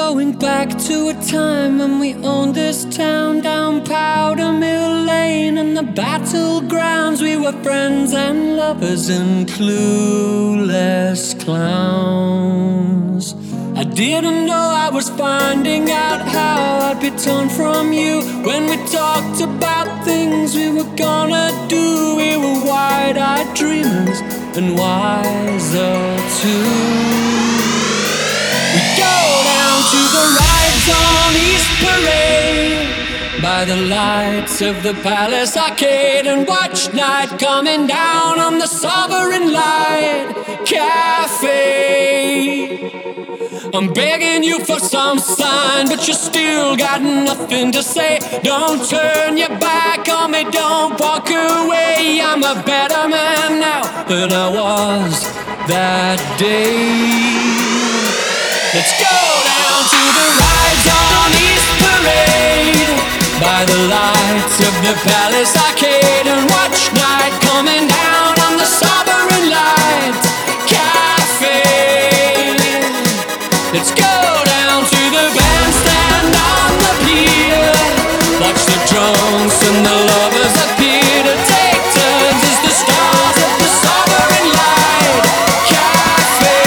going back to a time when we owned this town down Powder Mill Lane. And the battlegrounds, we were friends and lovers and clueless clowns. I didn't know I was finding out how I'd be torn from you when we talked about things we were gonna do. We were wide-eyed dreamers and wiser too. We go down to the rides on East Parade by the lights of the Palace Arcade and watch night coming down on the Sovereign Light Cafe. I'm begging you for some sign, but you still got nothing to say. Don't turn your back on me, don't walk away. I'm a better man now than I was that day. Let's go down to the rides on East Parade by the lights of the Palace Arcade and watch night coming down on the Sovereign Light Cafe. Let's go down to the bandstand on the pier, watch the drunks and the lovers appear to take turns as the stars of the Sovereign Light Cafe.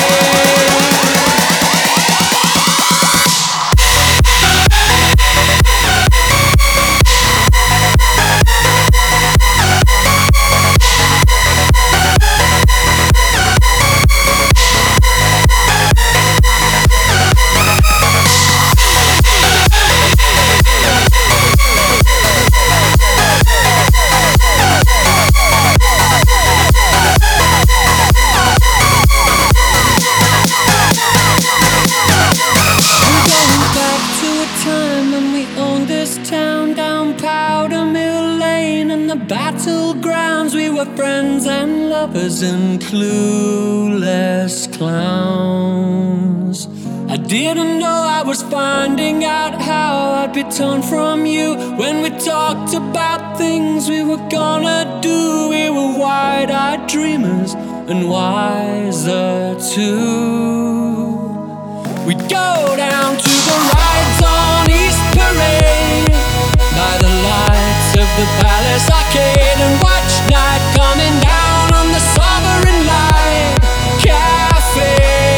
Battlegrounds, we were friends and lovers and clueless clowns. I didn't know I was finding out how I'd be torn from you when we talked about things we were gonna do. We were wide-eyed dreamers and wiser too. We'd go down to the rides on East Parade by the lights of the Palace Arcade and watch night coming down on the Sovereign Light Cafe.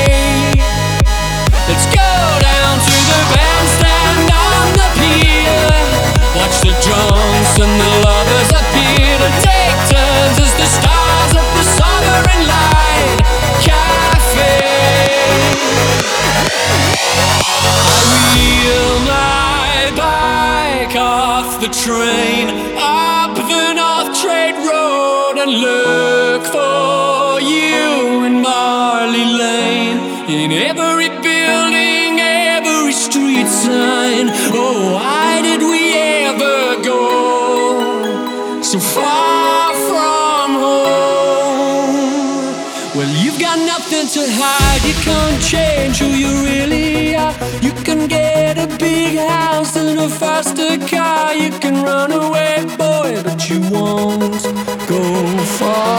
Let's go down to the bandstand on the pier, watch the drunks and the lovers appear to take turns as the stars of the Sovereign Light Cafe. I wheel my bike off the train up the North Trade Road and look for you in Marley Lane, in every building, every street sign. Oh, why did we ever go so far from home? Well, you've got nothing to hide, you can't change who you really are. You can get a big house and a faster car, you can run away, boy, but you won't go far.